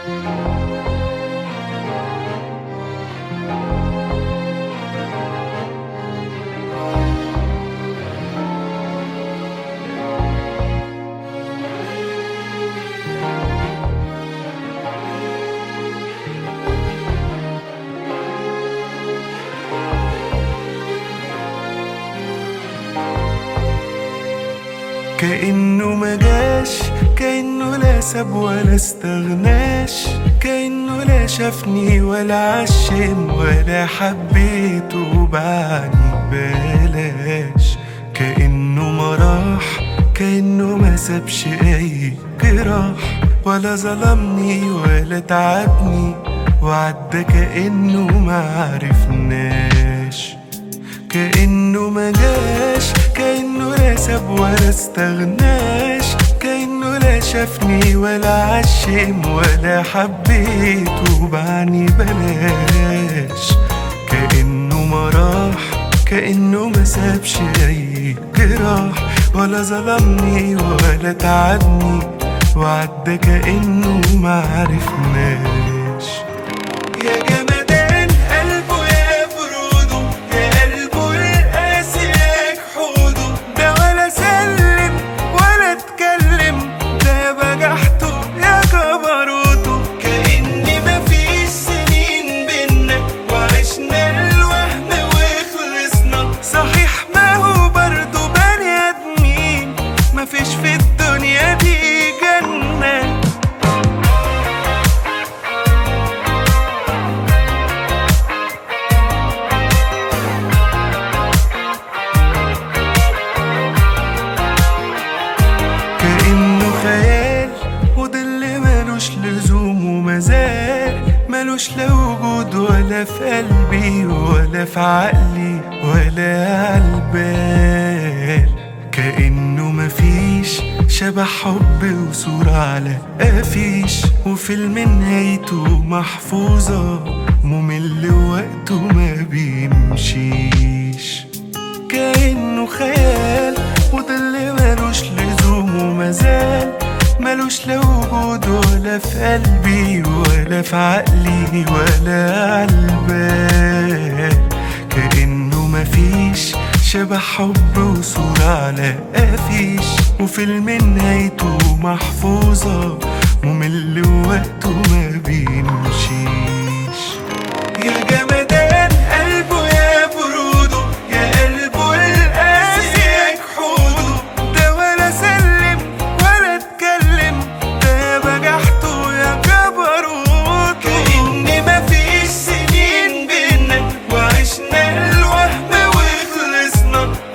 كأنه مجاش، كأنه لا ساب ولا استغناش، كأنه لا شافني ولا عشم ولا حبيته وبعني بلاش. كأنه ما راح، كأنه ما سابش أي جراح، ولا ظلمني ولا تعبني وعدى كأنه ما عرفناش. كأنه ما جاش، كأنه لا ساب ولا استغناش، كأنه لا شافني ولا عشم ولا حبيته وبعني بلاش. كأنه ما راح، كأنه ما سابش أي جراح، ولا ظلمني ولا تعبني وعدى كأنه ما عرفناش. يا جمدان قلبه يا بروده، يا قلبه القاسي يا جحوده، ده ولا سلم ولا اتكلم، ده يا بجحته يا جبروته. كأني مفيش سنين بينا وعشنا الوهم وخلصنا، صحيح ما هو برضه بني آدمين، مفيش في الدنيا دي جنة. كأنه خيال وضل ملوش لزوم ومازال ملوش لا وجود ولا في قلبي ولا في عقلي ولا عالبال. كأنه مفيش شبه حب وصورة على قفيش، وفيلم نهايته محفوظة ممل وقته ما بيمشيش. كأنه خيال وضل ملوش لزوم ومازال ملوش لا وجود ولا في قلبي ولا في عقلي ولا عالبال. كأنه مفيش شبه حب وصورة على قفيش، وفيلم نهايته محفوظة ممل وقته ما بيمشيش. يا جمدان قلبه يا بروده، يا قلبه القاسي يا جحوده، ده ولا سلم ولا اتكلم، ده يا بجحته يا جبروته. كأن مفيش سنين بينا وعشنا الوهم وخلصنا،